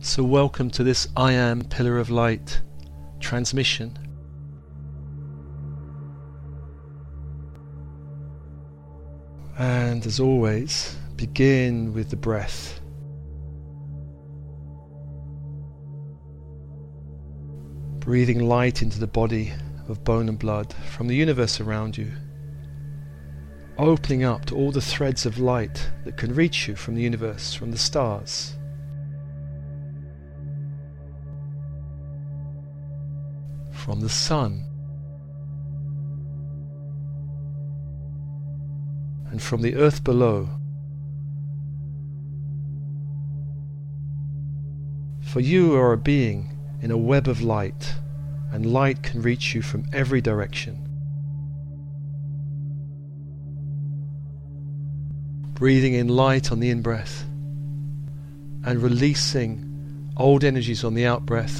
So welcome to this I Am Pillar of Light transmission. And as always, begin with the breath. Breathing light into the body of bone and blood from the universe around you. Opening up to all the threads of light that can reach you from the universe, from the stars. From the sun. And from the earth below. For you are a being in a web of light, and light can reach you from every direction. Breathing in light on the in-breath and releasing old energies on the out-breath.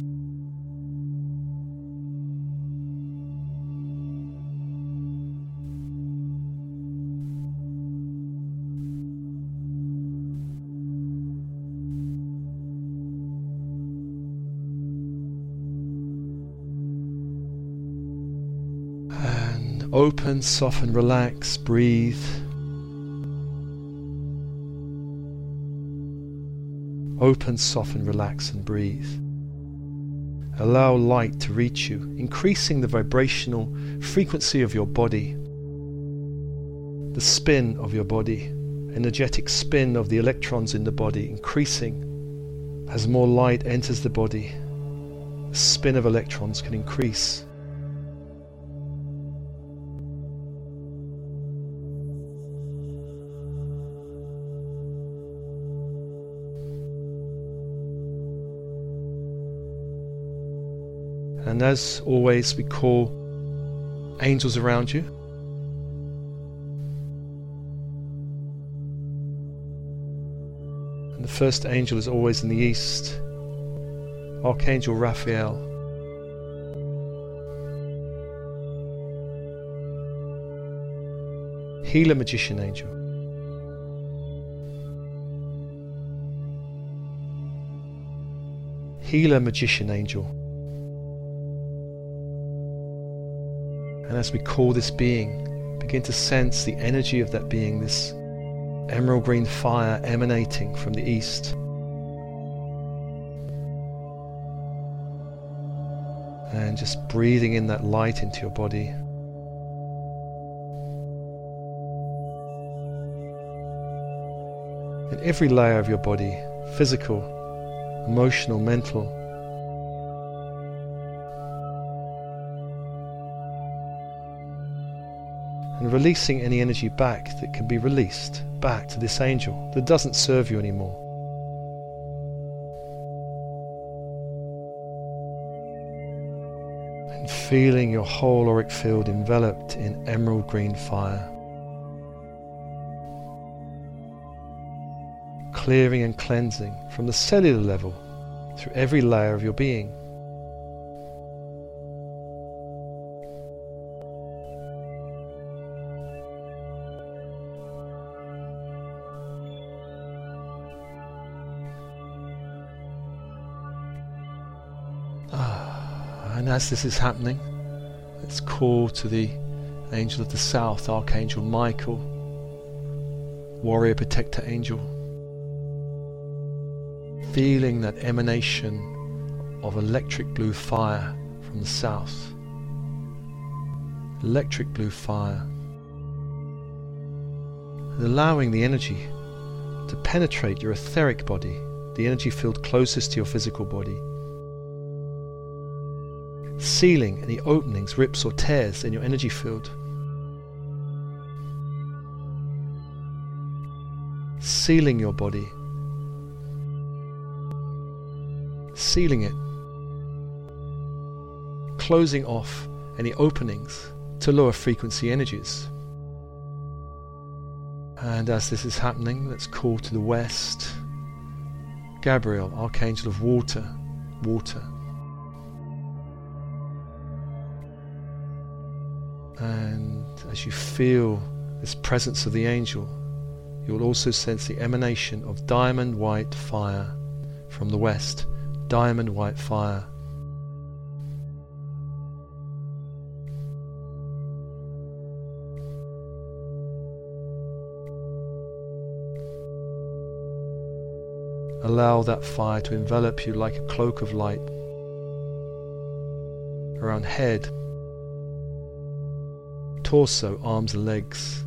And open, soften, relax, breathe. Open, soften, relax and breathe. Allow light to reach you, increasing the vibrational frequency of your body, the spin of your body, energetic spin of the electrons in the body, increasing as more light enters the body. The spin of electrons can increase. And as always, we call angels around you. And the first angel is always in the east, Archangel Raphael. Healer Magician Angel. Healer Magician Angel. And as we call this being, begin to sense the energy of that being, this emerald green fire emanating from the east. And just breathing in that light into your body. In every layer of your body, physical, emotional, mental, and releasing any energy back that can be released back to this angel that doesn't serve you anymore. And feeling your whole auric field enveloped in emerald green fire. Clearing and cleansing from the cellular level through every layer of your being. And as this is happening, let's call to the angel of the south, Archangel Michael, warrior protector angel. Feeling that emanation of electric blue fire from the south. Electric blue fire. And allowing the energy to penetrate your etheric body, the energy field closest to your physical body. Sealing any openings, rips or tears in your energy field. Sealing your body. Sealing it. Closing off any openings to lower frequency energies. And as this is happening, let's call to the west, Gabriel, Archangel of Water, water. And as you feel this presence of the angel, you will also sense the emanation of diamond white fire from the west, diamond white fire. Allow that fire to envelop you like a cloak of light around head, torso, arms and legs.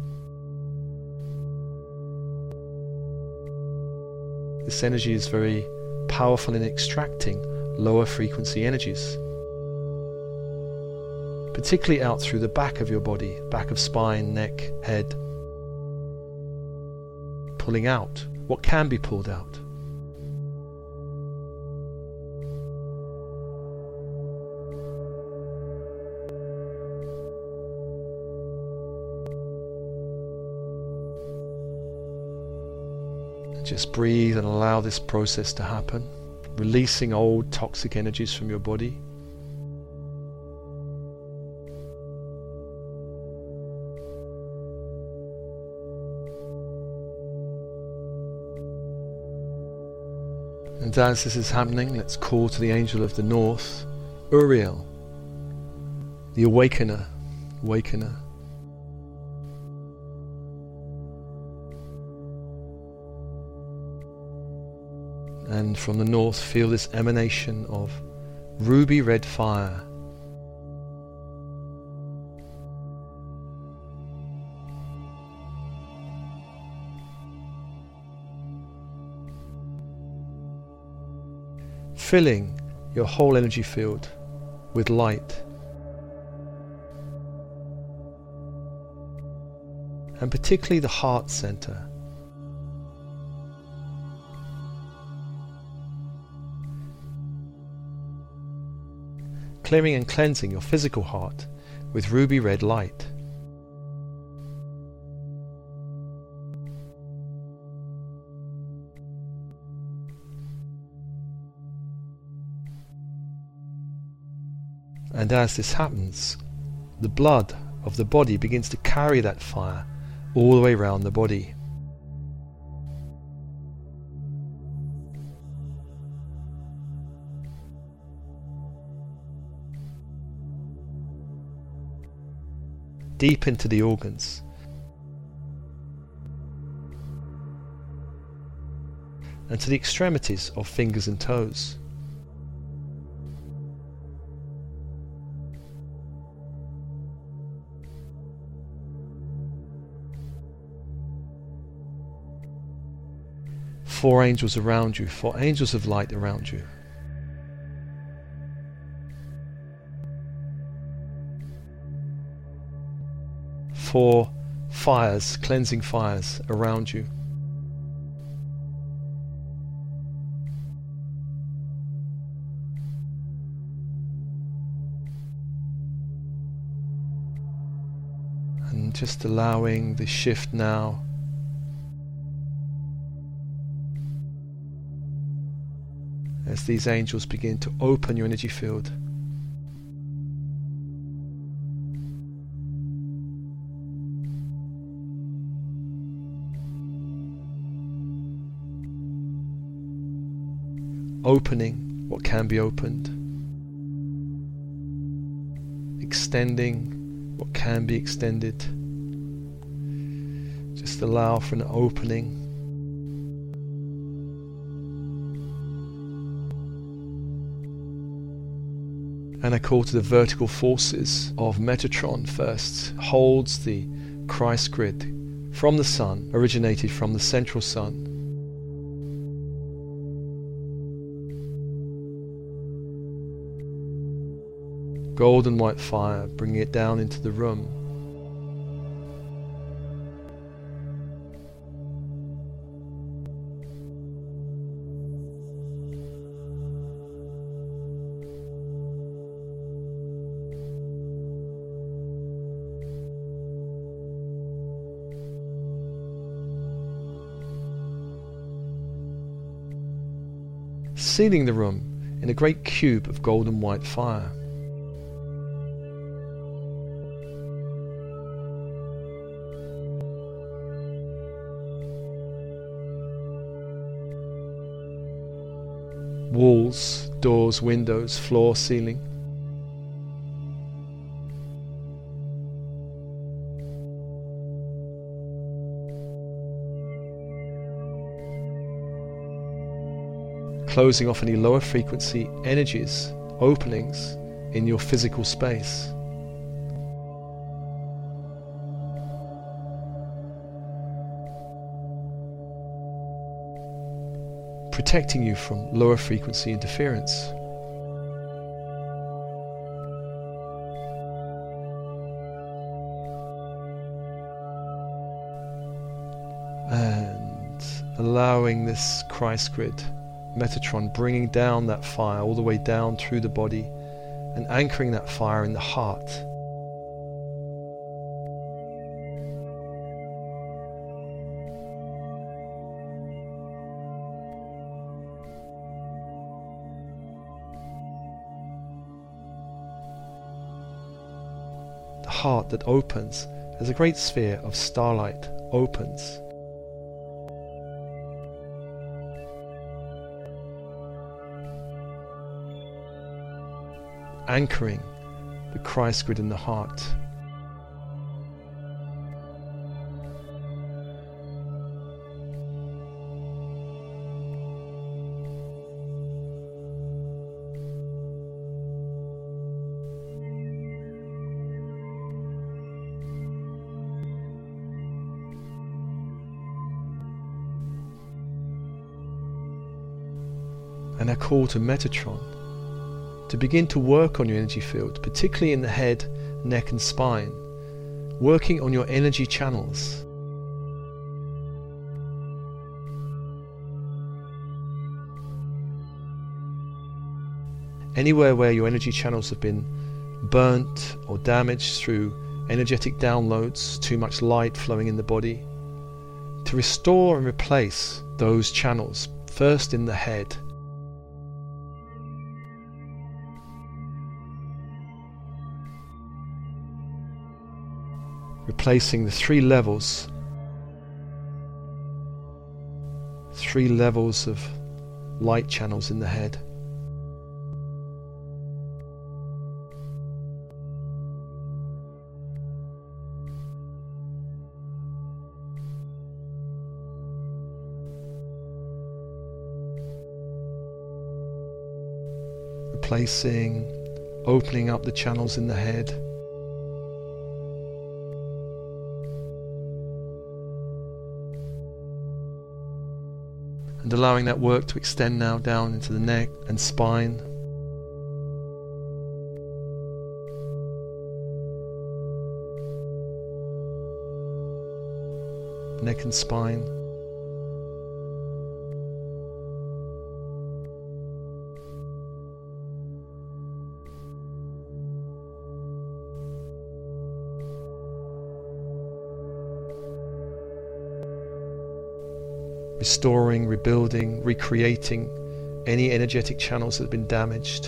This energy is very powerful in extracting lower frequency energies, particularly out through the back of your body, back of spine, neck, head, pulling out what can be pulled out. Just breathe and allow this process to happen, releasing old toxic energies from your body. And as this is happening, let's call to the angel of the north, Uriel, the awakener. And from the north, feel this emanation of ruby red fire. Filling your whole energy field with light. And particularly the heart center. Clearing and cleansing your physical heart with ruby red light. And as this happens, the blood of the body begins to carry that fire all the way around the body. Deep into the organs. And to the extremities of fingers and toes. Four angels around you, four angels of light around you. Four fires, cleansing fires around you. And just allowing the shift now. As these angels begin to open your energy field. Opening what can be opened, extending what can be extended. Just allow for an opening. And I call to the vertical forces of Metatron first, holds the Christ grid from the sun, originated from the central sun. Golden white fire, bringing it down into the room. Sealing the room in a great cube of golden white fire. walls, doors, windows, floor, ceiling. Closing off any lower frequency energies, openings in your physical space. Protecting you from lower frequency interference. And allowing this Christ grid, Metatron, bringing down that fire all the way down through the body and anchoring that fire in the heart. The heart that opens as a great sphere of starlight opens. Anchoring the Christ grid in the heart. And a call to Metatron to begin to work on your energy field, particularly in the head, neck and spine, working on your energy channels. Anywhere where your energy channels have been burnt or damaged through energetic downloads, too much light flowing in the body, to restore and replace those channels, first in the head. Replacing the three levels of light channels in the head. Replacing, opening up the channels in the head. And allowing that work to extend now down into the neck and spine. Neck and spine. Restoring, rebuilding, recreating any energetic channels that have been damaged.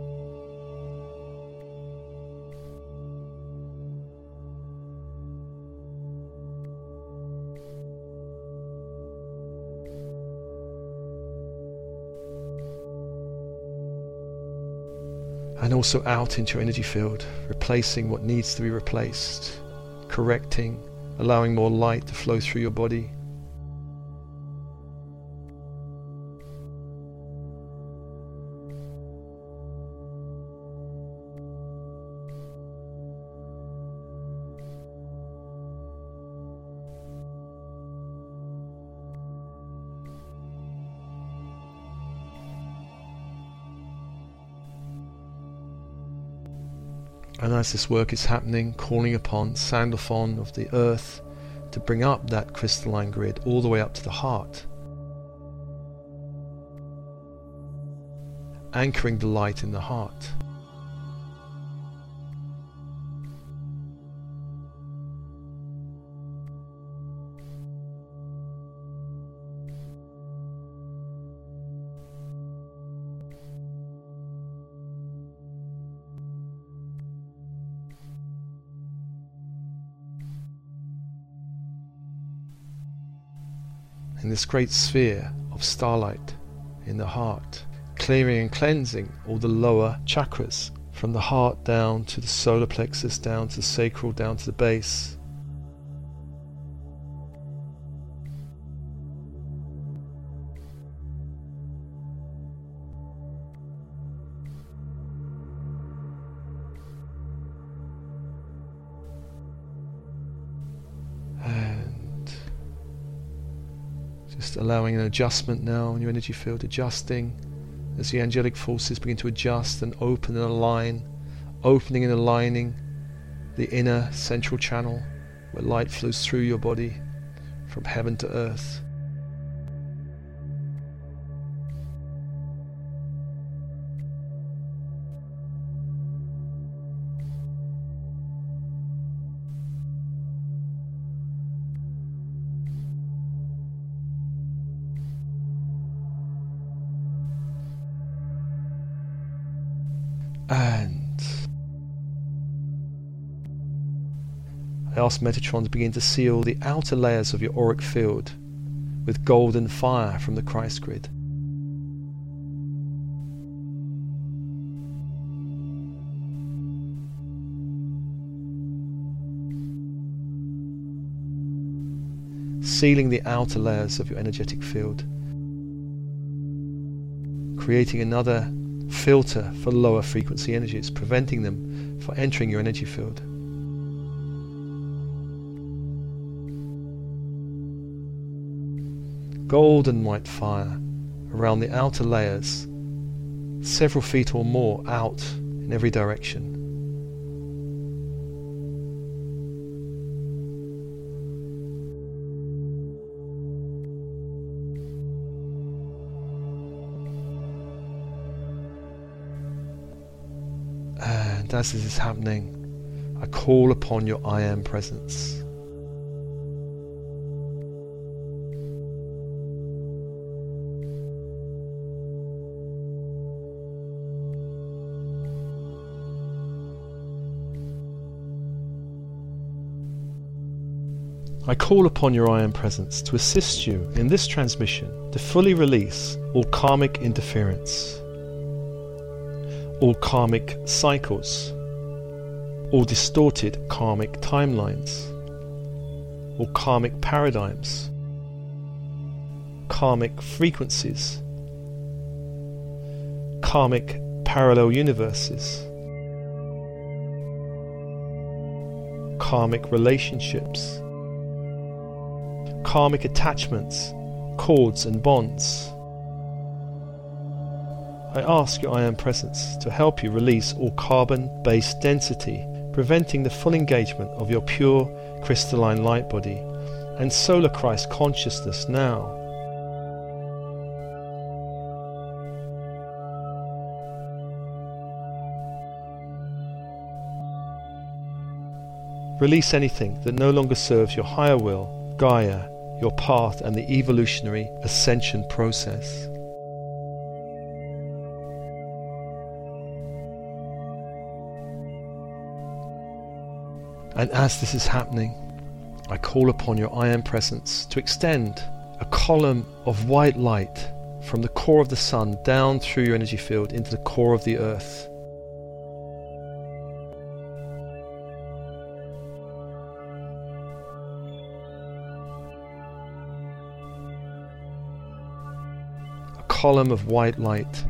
And also out into your energy field, replacing what needs to be replaced, correcting, allowing more light to flow through your body. And as this work is happening, calling upon Sandalphon of the earth to bring up that crystalline grid all the way up to the heart, anchoring the light in the heart. In this great sphere of starlight in the heart, clearing and cleansing all the lower chakras, from the heart down to the solar plexus, down to the sacral, down to the base. And just allowing an adjustment now in your energy field, adjusting as the angelic forces begin to adjust and open and align, opening and aligning the inner central channel where light flows through your body from heaven to earth. And I ask Metatron to begin to seal the outer layers of your auric field with golden fire from the Christ grid. Sealing the outer layers of your energetic field, creating another filter for lower frequency energies, preventing them from entering your energy field. Golden white fire around the outer layers, several feet or more out in every direction. And as this is happening, I call upon your I Am presence. I call upon your I Am presence to assist you in this transmission to fully release all karmic interference, all karmic cycles, all distorted karmic timelines, all karmic paradigms, karmic frequencies, karmic parallel universes, karmic relationships, karmic attachments, cords and bonds. I ask your I Am presence to help you release all carbon-based density, preventing the full engagement of your pure crystalline light body and solar Christ consciousness now. Release anything that no longer serves your higher will, Gaia, your path and the evolutionary ascension process. And as this is happening, I call upon your I Am presence to extend a column of white light from the core of the sun down through your energy field into the core of the earth. A column of white light,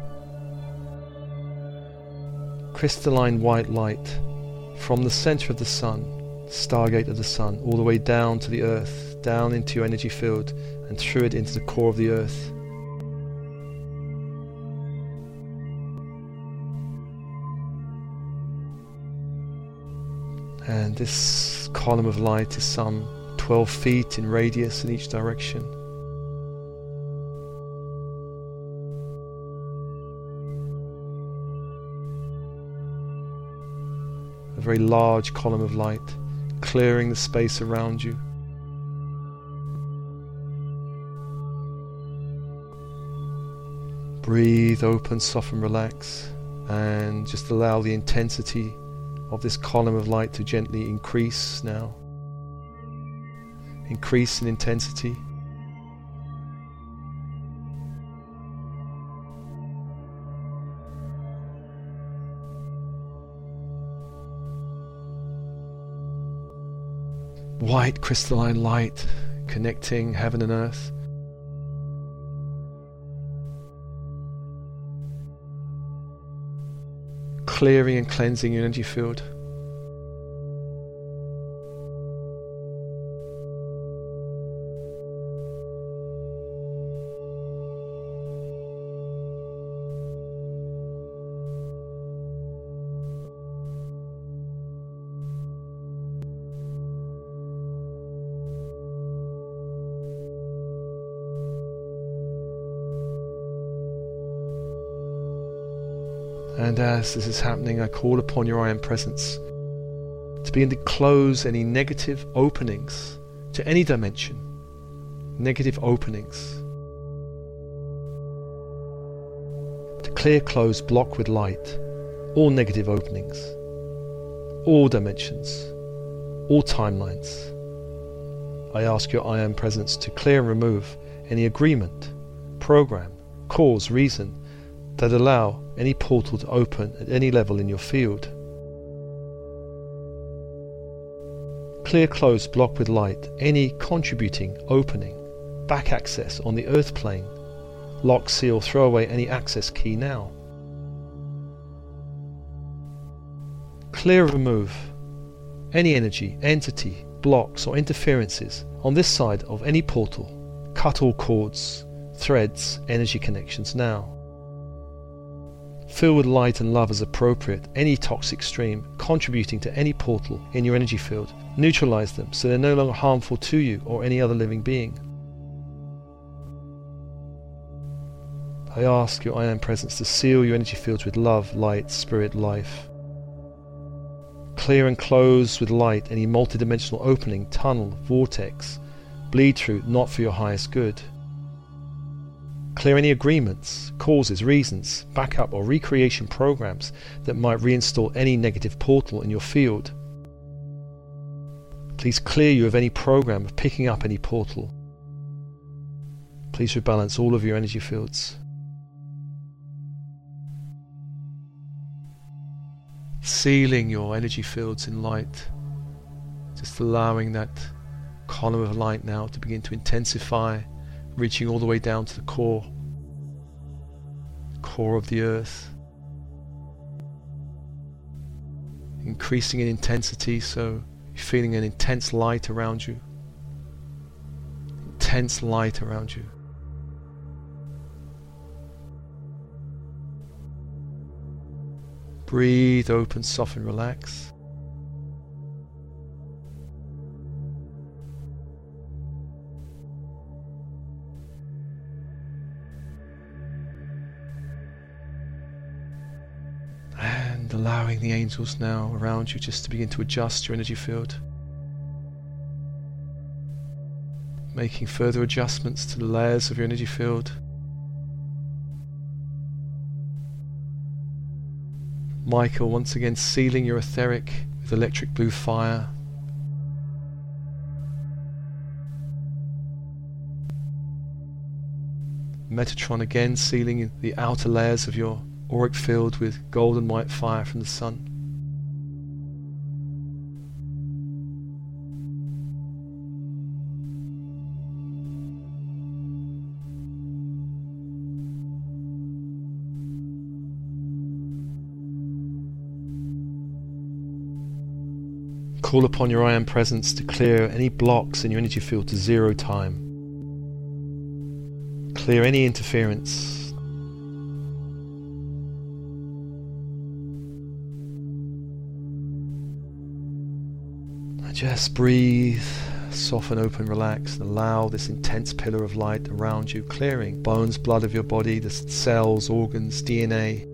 crystalline white light, from the center of the sun, stargate of the sun, all the way down to the earth, down into your energy field and through it into the core of the earth. And this column of light is some 12 feet in radius in each direction. A very large column of light, clearing the space around you. Breathe, open, soften, relax, and just allow the intensity of this column of light to gently increase now. Increase in intensity. white crystalline light connecting heaven and earth. Clearing and cleansing your energy field. And as this is happening, I call upon your I Am Presence to begin to close any negative openings to any dimension. Negative openings. To clear, close, block with light all negative openings, all dimensions, all timelines. I ask your I Am Presence to clear and remove any agreement, program, cause, reason that allow any portal to open at any level in your field. Clear, close, block with light any contributing opening, back access on the earth plane. Lock, seal, throw away any access key now. Clear, remove any energy, entity, blocks or interferences on this side of any portal. Cut all cords, threads, energy connections now. Fill with light and love as appropriate any toxic stream contributing to any portal in your energy field. Neutralize them so they're no longer harmful to you or any other living being. I ask your I Am Presence to seal your energy fields with love, light, spirit, life. Clear and close with light any multidimensional opening, tunnel, vortex, bleed through not for your highest good. Clear any agreements, causes, reasons, backup or recreation programs that might reinstall any negative portal in your field. Please clear you of any program of picking up any portal. Please rebalance all of your energy fields. Sealing your energy fields in light. Just allowing that column of light now to begin to intensify, reaching all the way down to the core of the earth, increasing in intensity, so you're feeling an intense light around you, intense light around you. Breathe, open, soften, relax. Allowing the angels now around you just to begin to adjust your energy field. Making further adjustments to the layers of your energy field. Michael once again sealing your etheric with electric blue fire. Metatron again sealing the outer layers of your auric field with golden white fire from the sun. Call upon your I Am Presence to clear any blocks in your energy field to 0 time. Clear any interference. Just breathe, soften, open, relax, and allow this intense pillar of light around you, clearing bones, blood of your body, the cells, organs, DNA.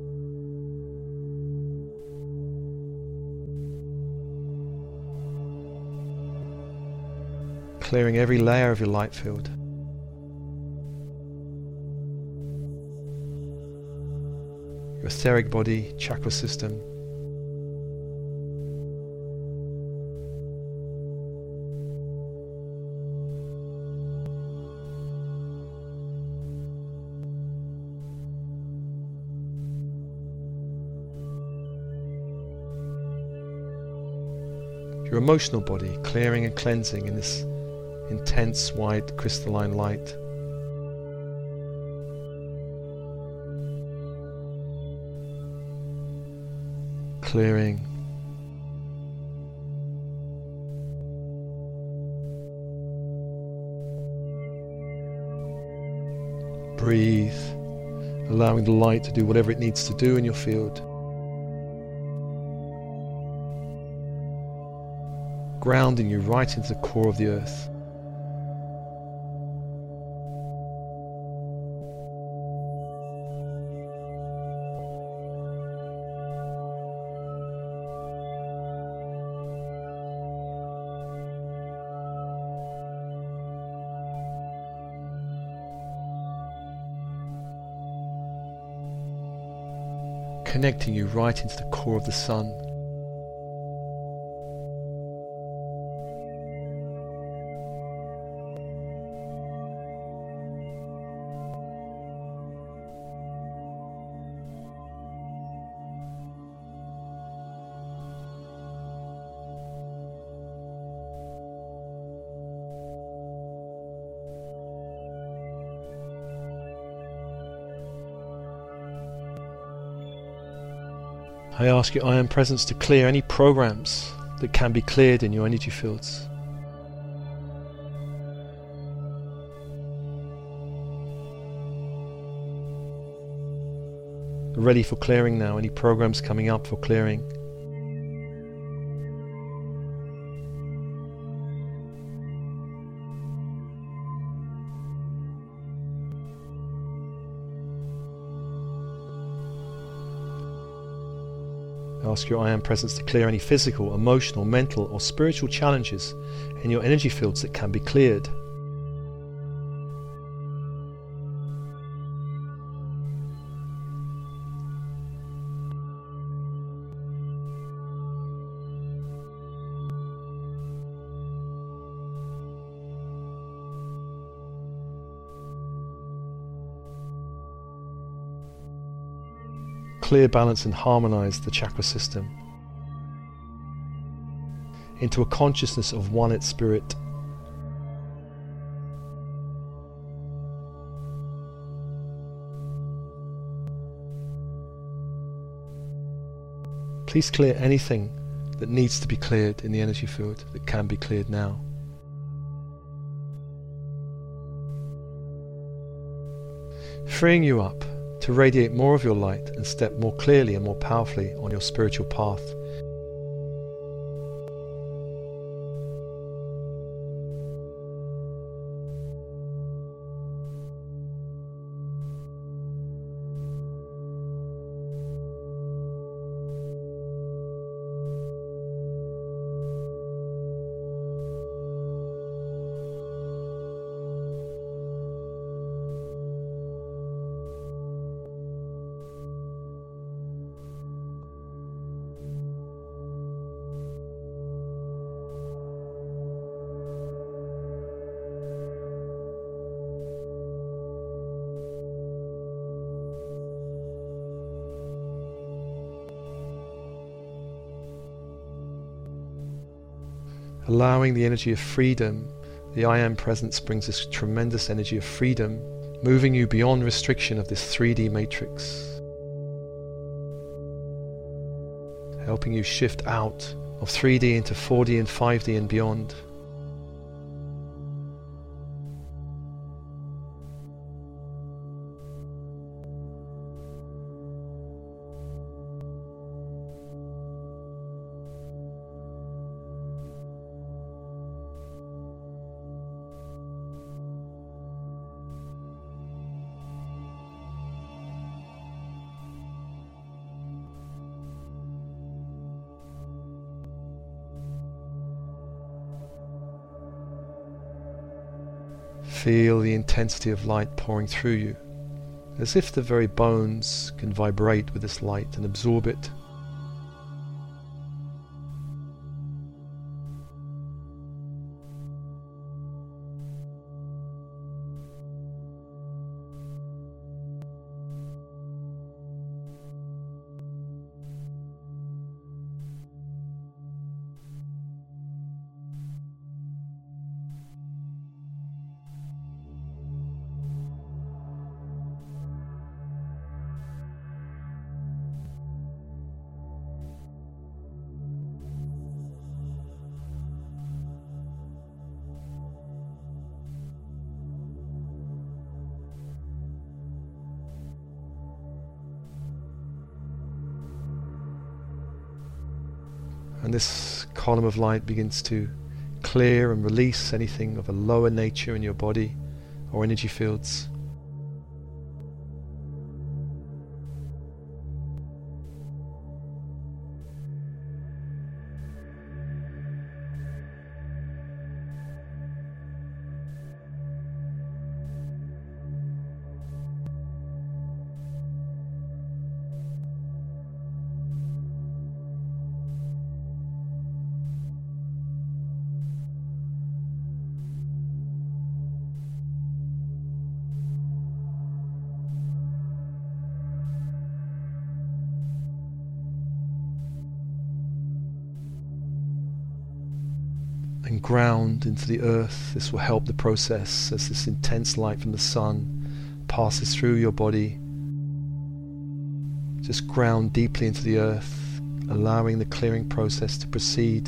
Clearing every layer of your light field. Your etheric body, chakra system. your emotional body, clearing and cleansing in this intense, white, crystalline light. Clearing. Breathe, allowing the light to do whatever it needs to do in your field. Grounding you right into the core of the earth. Connecting you right into the core of the sun. I ask your I Am Presence to clear any programs that can be cleared in your energy fields. Ready for clearing now, any programs coming up for clearing. Ask your I Am Presence to clear any physical, emotional, mental or spiritual challenges in your energy fields that can be cleared. Clear, balance and harmonize the chakra system into a consciousness of one at spirit. Please clear anything that needs to be cleared in the energy field that can be cleared now. Freeing you up to radiate more of your light and step more clearly and more powerfully on your spiritual path. Allowing the energy of freedom, the I Am Presence brings this tremendous energy of freedom, moving you beyond restriction of this 3D matrix, helping you shift out of 3D into 4D and 5D and beyond. Feel the intensity of light pouring through you, as if the very bones can vibrate with this light and absorb it. And this column of light begins to clear and release anything of a lower nature in your body or energy fields. And ground into the earth. This will help the process as this intense light from the sun passes through your body. Just ground deeply into the earth, allowing the clearing process to proceed.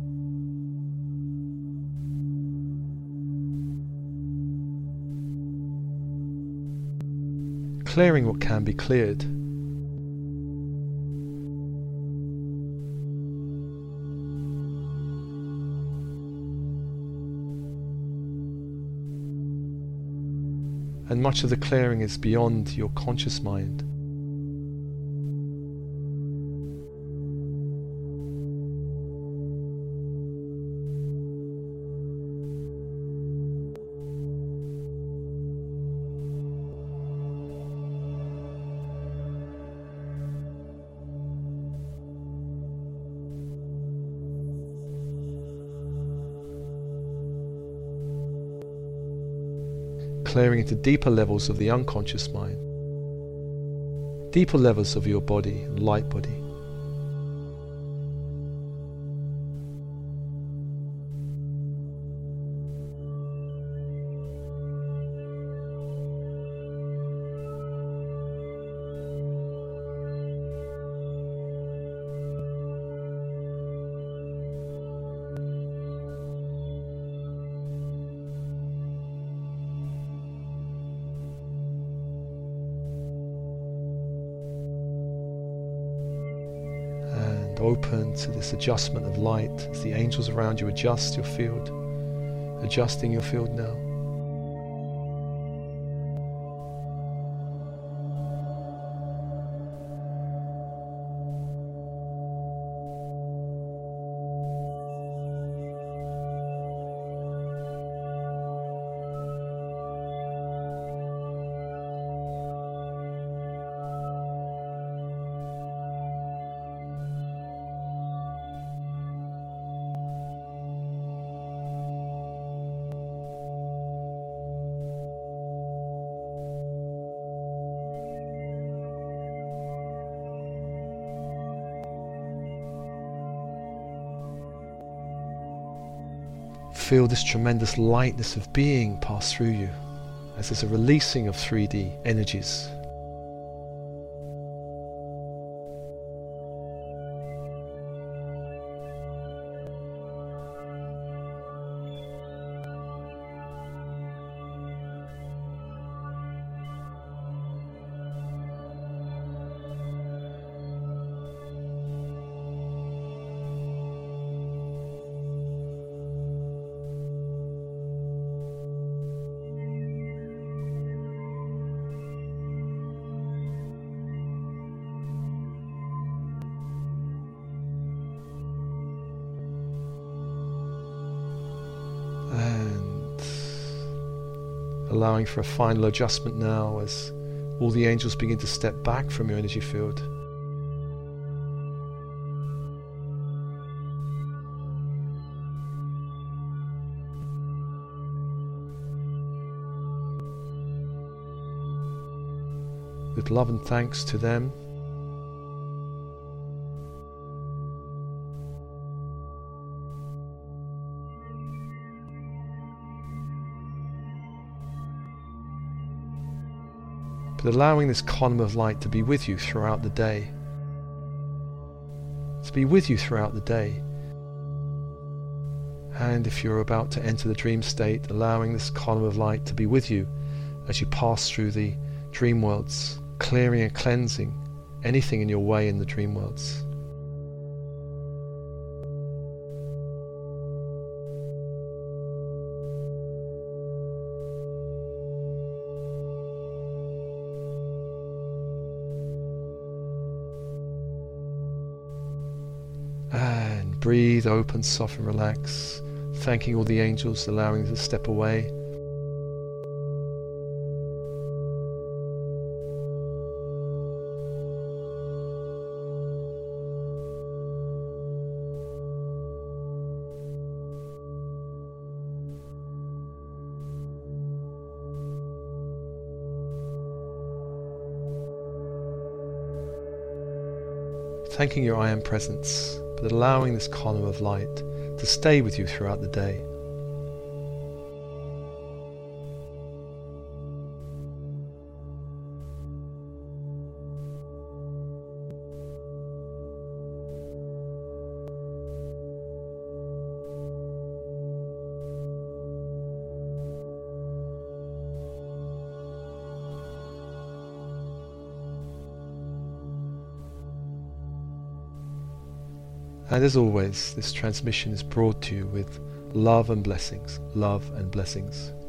Clearing what can be cleared. And much of the clearing is beyond your conscious mind. Clearing into deeper levels of the unconscious mind, deeper levels of your body and light body. Open to this adjustment of light as the angels around you adjust your field, adjusting your field now. Feel this tremendous lightness of being pass through you as there's a releasing of 3D energies. Allowing for a final adjustment now as all the angels begin to step back from your energy field. With love and thanks to them, but allowing this column of light to be with you throughout the day. To be with you throughout the day. And if you're about to enter the dream state, allowing this column of light to be with you as you pass through the dream worlds, clearing and cleansing anything in your way in the dream worlds. breathe, open, soften, relax, thanking all the angels, allowing them to step away. Thanking your I Am presence, but allowing this column of light to stay with you throughout the day. And as always, this transmission is brought to you with love and blessings, love and blessings.